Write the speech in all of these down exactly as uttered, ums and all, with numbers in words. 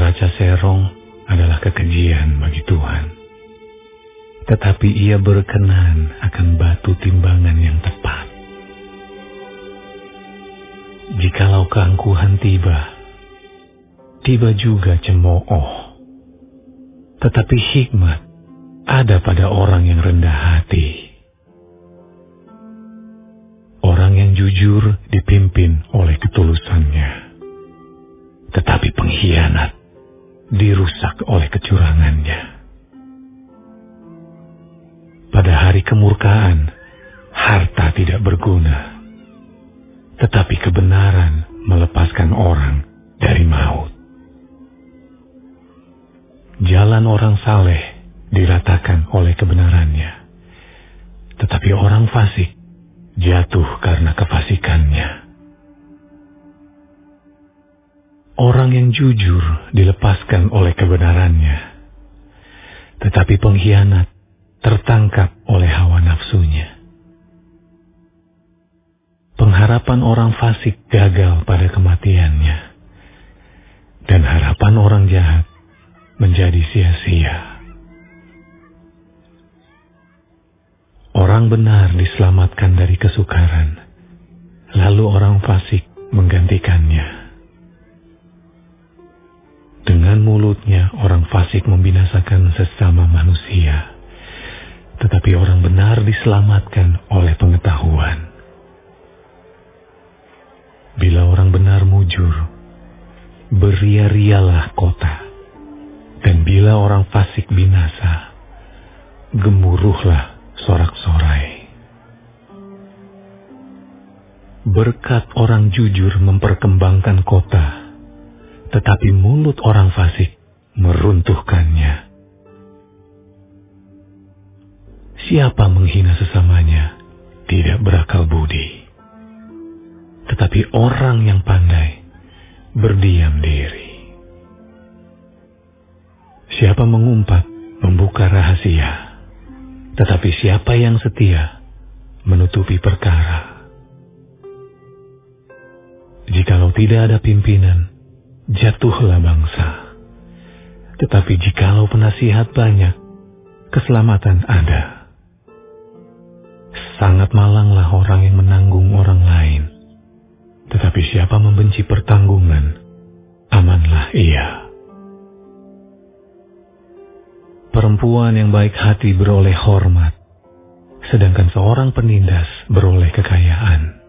neraca serong adalah kekejian bagi Tuhan. Tetapi Ia berkenan akan batu timbangan yang tepat. Jikalau keangkuhan tiba, tiba juga cemooh. Tetapi hikmat ada pada orang yang rendah hati. Orang yang jujur dipimpin oleh ketulusannya. Tetapi pengkhianat dirusak oleh kecurangannya. Pada hari kemurkaan, harta tidak berguna, tetapi kebenaran melepaskan orang dari maut. Jalan orang saleh diratakan oleh kebenarannya, tetapi orang fasik jatuh karena kefasikannya. Orang yang jujur dilepaskan oleh kebenarannya, tetapi pengkhianat tertangkap oleh hawa nafsunya. Pengharapan orang fasik gagal pada kematiannya, dan harapan orang jahat menjadi sia-sia. Orang benar diselamatkan dari kesukaran, lalu orang fasik menggantikannya. Dengan mulutnya orang fasik membinasakan sesama manusia, tetapi orang benar diselamatkan oleh pengetahuan. Bila orang benar mujur, beria-rialah kota, dan bila orang fasik binasa, gemuruhlah sorak-sorai. Berkat orang jujur memperkembangkan kota, tetapi mulut orang fasik meruntuhkannya. Siapa menghina sesamanya tidak berakal budi, tetapi orang yang pandai berdiam diri. Siapa mengumpat membuka rahasia, tetapi siapa yang setia menutupi perkara. Jikalau tidak ada pimpinan, jatuhlah bangsa. Tetapi jikalau penasihat banyak, keselamatan ada. Sangat malanglah orang yang menanggung orang lain, tetapi siapa membenci pertanggungan, amanlah ia. Perempuan yang baik hati beroleh hormat, sedangkan seorang penindas beroleh kekayaan.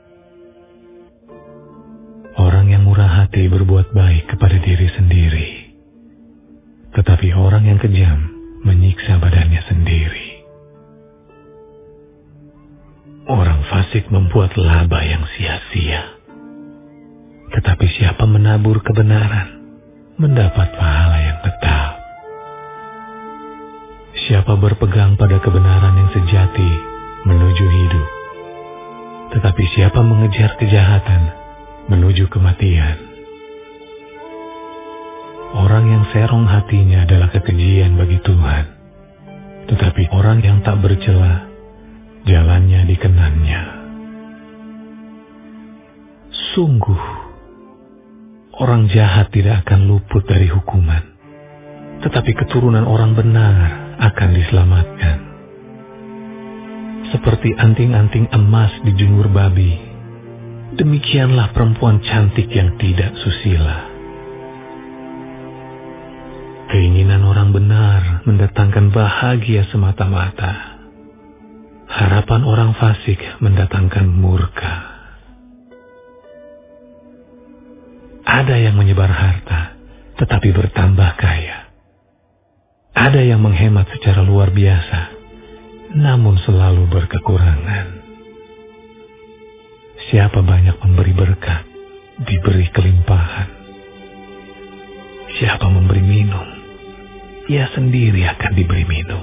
Orang yang murah hati berbuat baik kepada diri sendiri, tetapi orang yang kejam menyiksa badannya sendiri. Orang fasik membuat laba yang sia-sia, tetapi siapa menabur kebenaran mendapat pahala yang tetap. Siapa berpegang pada kebenaran yang sejati menuju hidup, tetapi siapa mengejar kejahatan menuju kematian. Orang yang serong hatinya adalah kekejian bagi Tuhan, tetapi orang yang tak bercela, jalannya dikenannya. Sungguh, orang jahat tidak akan luput dari hukuman, tetapi keturunan orang benar akan diselamatkan. Seperti anting-anting emas dijemur babi, demikianlah perempuan cantik yang tidak susila. Keinginan orang benar mendatangkan bahagia semata-mata. Harapan orang fasik mendatangkan murka. Ada yang menyebar harta, tetapi bertambah kaya. Ada yang menghemat secara luar biasa, namun selalu berkekurangan. Siapa banyak memberi berkat, diberi kelimpahan. Siapa memberi minum, ia sendiri akan diberi minum.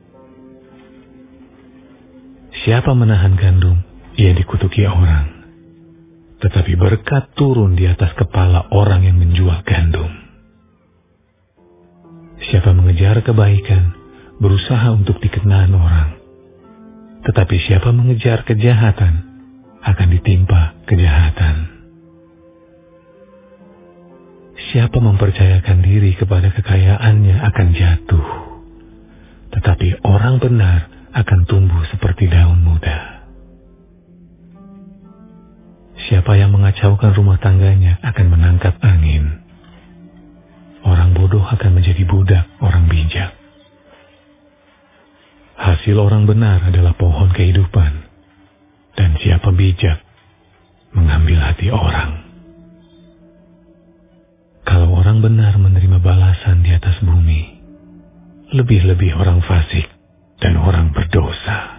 Siapa menahan gandum, ia dikutuki orang. Tetapi berkat turun di atas kepala orang yang menjual gandum. Siapa mengejar kebaikan, berusaha untuk dikenal orang. Tetapi siapa mengejar kejahatan, akan ditimpa kejahatan. siapa mempercayakan diri kepada kekayaannya akan jatuh, tetapi orang benar akan tumbuh seperti daun muda. Siapa yang mengacaukan rumah tangganya akan menangkap angin. Orang bodoh akan menjadi budak orang bijak. Hasil orang benar adalah pohon kehidupan, dan siapa bijak mengambil hati orang. Kalau orang benar menerima balasan di atas bumi, lebih-lebih orang fasik dan orang berdosa.